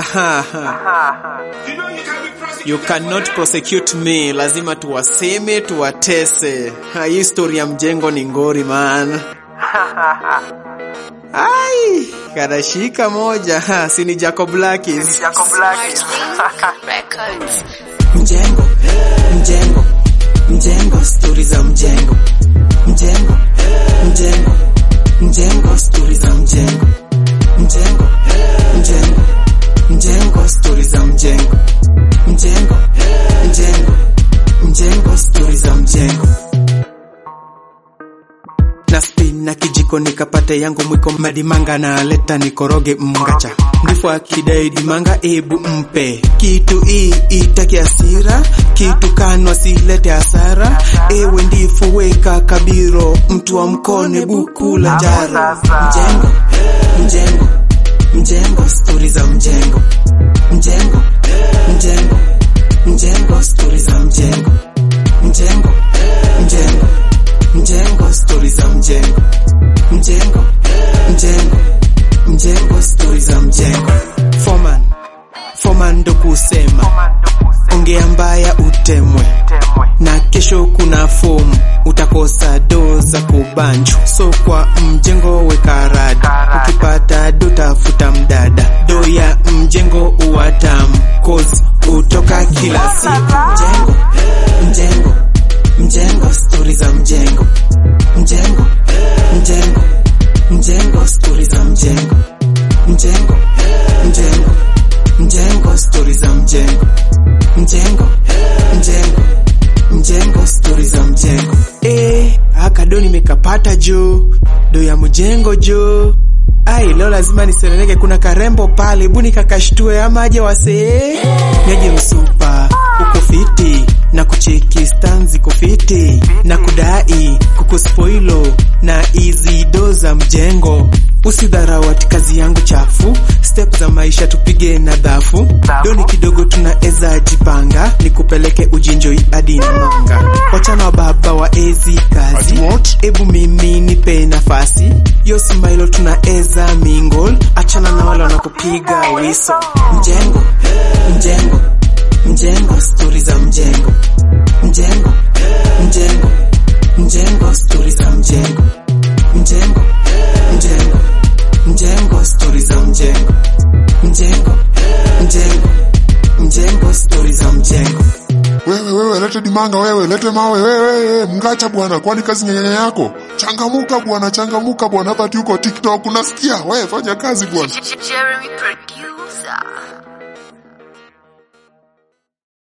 You cannot prosecute me, lazima tuwaseme, tuwatese. Hii story ya mjengo ni ngori man. Ai, kadashika moja, si ni Jacob Blackies. Mjengo, mjengo, mjengo, stories za mjengo. Mjengo, mjengo, mjengo, stories za mjengo. Mjengo, mjengo, mjengo, stories za mjengo. Mjengo, mjengo, mjengo, stories za mjengo. Na spin na kijiko nikapate yangu mwiko madimanga na leta nikoroge mngacha. Ndifu akidai dimanga ebu mpe. Kitu itaki hasira, kitu kanwa silete hasara. Ewe ndifu weka kabiro, mtu wa mkone buku la njara. Mjengo, mjengo, mjengo, stories za mjengo. Mjengo, mjengo, mjengo, stories za mjengo. Mjengo, mjengo, mjengo, stories za mjengo. Mjengo, mjengo, mjengo, stories za mjengo. Foreman ndo kusema, ongea mbaya utemwe. Na kesho kuna fomu, utakosa doza kubanju. So kwa mjengo weka rada, ukipata do tafuta mdada. Do ya mjengo uwatamu, cause utoka kila siku. Mjengo, mjengo, mjengo, stories za mjengo. Mjengo, mjengo, mjengo, stories za mjengo. Mjengo, mjengo, mjengo, stories za mjengo. Mjengo, mjengo, mjengo, stories za mjengo. Akado nimekapata jo, do ya mjengo jo. Ai, leo lazima nisereleke, kuna karembo pale, buni kakashtue ama aje wasee. Nyeje msupa, uko fiti, na kucheki stanzi kufiti, na kudai, kukuspoilo, na easy doza mjengo. Usidharau ati kazi yangu chafu, step za maisha tupige na dhafu. Doni kidogo tunaeza jipanga, nikupeleke ujinjoi hadi na manga. Wachana baba wa ezi kazi, ebu mimi nipe nafasi. Yo smile tunaeza mingle, achana na wale wanakupiga wiso. Mjengo, mjengo, mjengo, stories za mjengo. Mjengo, mjengo, mjengo, stories za mjengo. Mjengo, mjengo, mjengo, stories za mjengo. Mjengo, mjengo, mjengo, stories za mjengo. Wewe lete dimanga, wewe lete mawe, wewe mngacha bwana, kwani kazi nyanya yako? Changamuka bwana, hapa tuko TikTok unasikia? Wewe fanya kazi bwana. Jeremy producer.